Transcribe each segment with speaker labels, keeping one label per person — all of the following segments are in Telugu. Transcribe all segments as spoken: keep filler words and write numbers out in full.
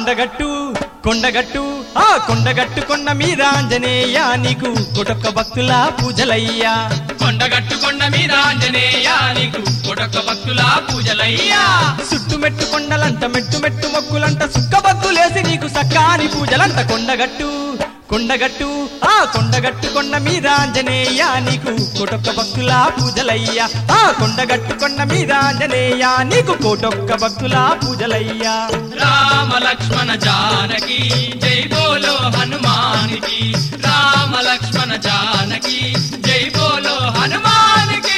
Speaker 1: కొండగట్టు కొండగట్టు ఆ కొండగట్టు కొండ మీద ఆంజనేయ నీకు కొటొక్క భక్తుల పూజలయ్యా
Speaker 2: కొండగట్టు కొండ మీద ఆంజనేయ నీకు కొటొక్క భక్తుల పూజలయ్యా
Speaker 1: సుట్టు మెట్టు కొండలంట మెట్టు మెట్టు మొక్కులంట సుక్క భక్తులేసి నీకు సక్కాని పూజలంట కొండగట్టు కొండగట్టు ఆ కొండగట్టు కొండ మీద ఆంజనేయ నీకు కోటొక్క భక్తుల పూజలయ్యా ఆ కొండగట్టు కొండ మీద ఆంజనేయ నీకు కోటొక్క భక్తుల పూజలయ్యా
Speaker 2: రామ లక్ష్మణ జానకి జై బోలో హనుమానికి రామ లక్ష్మణ జానకి జై బోలో హనుమానికి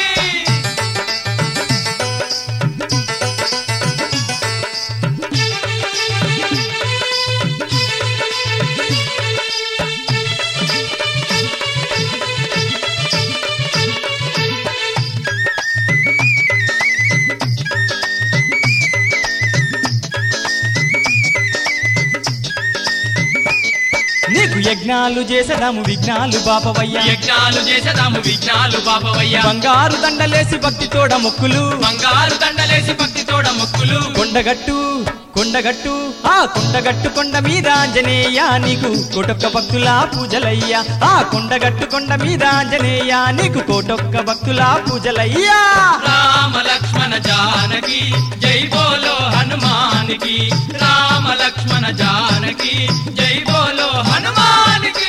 Speaker 1: నీకు యజ్ఞాలు చేసదాము విఘ్నాలు బాపవయ్యా
Speaker 2: యజ్ఞాలు చేసదాము విఘ్నాలు బాపవయ్యా
Speaker 1: బంగారు దండలేసి భక్తితోడ మొక్కులు
Speaker 2: బంగారు దండలేసి భక్తితోడ మొక్కులు
Speaker 1: కొండగట్టు కొండగట్టు ఆ కొండగట్టు కొండ మీద ఆంజనేయ నీకు కోటొక్క భక్తుల పూజలయ్యా ఆ కొండగట్టు కొండ మీద ఆంజనేయ నీకు కోటొక్క భక్తుల పూజలయ్యా
Speaker 2: రామ లక్ష్మణ జానకి జై బోలో హనుమానికి రామ లక్ష్మణ జానకి జై బోలో హనుమానికి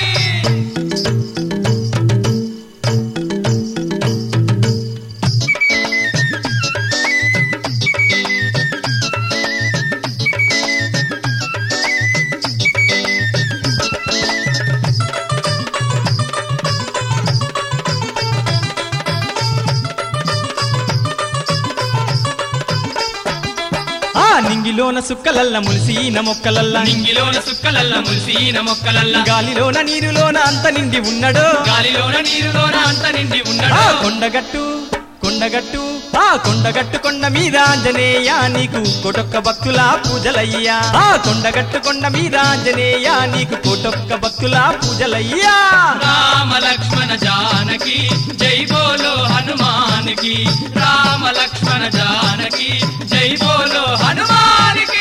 Speaker 1: నింగిలోన సుక్కలల్ల ములిసిన మొక్కలల్ల
Speaker 2: నింగిలోన సుక్కలల్ల ములిసిన మొక్కలల్ల
Speaker 1: గాలిలోన నీరులోన అంత నిండి ఉన్నడో
Speaker 2: గాలిలోన నీరులోన అంత నిండి ఉన్నడో
Speaker 1: కొండగట్టు కొండగట్టు ఆ కొండగట్టు కొండ మీద ఆంజనేయ నీకు కోటొక్క భక్తుల పూజలయ్యా ఆ కొండగట్టు కొండ మీద ఆంజనేయ నీకు కోటొక్క భక్తుల పూజలయ్యా
Speaker 2: రామ లక్ష్మణ జానకి జై బోలో హనుమానికి రామ లక్ష్మణ జానకి జై బోలో హనుమానికి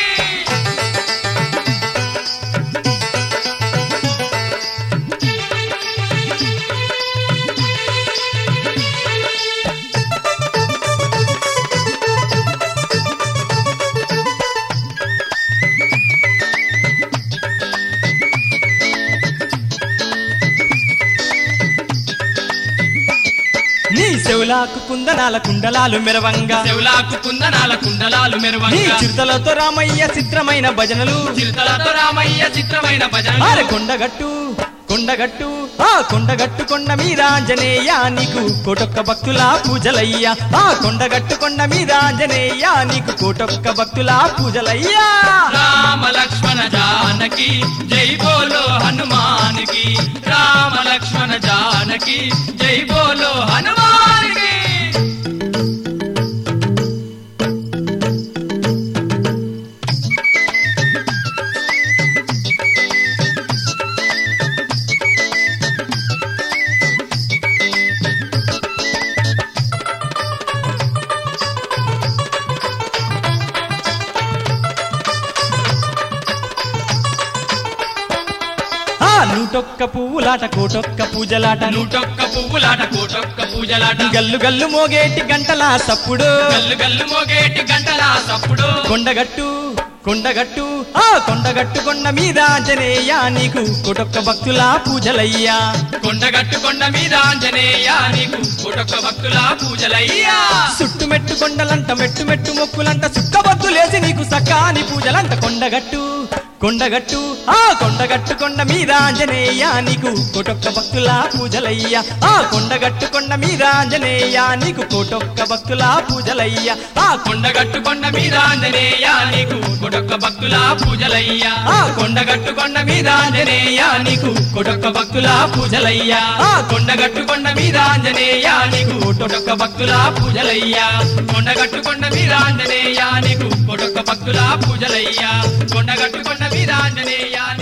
Speaker 1: నీ చెవులాకు కుందనాల కుండలాలు మెరవంగా
Speaker 2: చెవులాకు కుందనాల కుండలాలు
Speaker 1: నీ
Speaker 2: మెరవంగా
Speaker 1: చిరుతలతో రామయ్య చిత్రమైన భజనలు
Speaker 2: చిరుతలతో రామయ్య చిత్రమైన భజనలు
Speaker 1: ఆరే కొండగట్టు కొండగట్టు ఆ కొండగట్టు కొండ మీద ఆంజనేయ నీకు కోటొక్క భక్తుల పూజలయ్యా ఆ కొండగట్టు కొండ మీద ఆంజనేయ నీకు కోటొక్క భక్తుల పూజలయ్యా
Speaker 2: రామ లక్ష్మణ జానకి జై బోలో హనుమానికి రామ లక్ష్మణ జానకి జై బోలో హనుమానికి
Speaker 1: నూటొక్క పువ్వులాట కోటొక్క పూజలాట
Speaker 2: నూటొక్క పువ్వులాట కోటొక్క పూజలాట
Speaker 1: గల్లు గల్లు మోగేటి గంటల సప్పుడు
Speaker 2: గల్లు గల్లు మోగేటి గంటల సప్పుడు
Speaker 1: కొండగట్టు కొండగట్టు ఆ కొండగట్టు కొండ మీద ఆంజనేయ నీకు కోటొక్క భక్తుల పూజలయ్యా
Speaker 2: కొండగట్టు కొండ మీద ఆంజనేయ నీకు కోటొక్క భక్తుల పూజలయ్యా
Speaker 1: సుట్టు మెట్టు కొండలంట మెట్టు మెట్టు మొక్కులంట సుక్క భక్తులేసి నీకు సక్కాని పూజలంట కొండగట్టు కొండగట్టు ఆ కొండగట్టు కొండ మీద ఆంజనేయ నీకు కోటొక్క భక్తుల పూజలయ్యా ఆ కొండగట్టు కొండ మీద ఆంజనేయ నీకు కోటొక్క భక్తుల పూజలయ్యా
Speaker 2: ఆ కొండగట్టు కొండ మీద ఆంజనేయ నీకు కోటొక్క భక్తుల పూజలయ్యా
Speaker 1: ఆ
Speaker 2: కొండగట్టు కొండ మీద ఆంజనేయ నీకు కోటొక్క భక్తుల పూజలయ్యా ఆ కొండగట్టు కొండ మీద ఆంజనేయ నీకు కోటొక్క భక్తుల పూజలయ్యా కొండగట్టు కొండ మీద ఆంజనేయ నీకు కోటొక్క భక్తుల పూజలయ్యా కొండగట్టు కొండ మీద ఆంజనేయ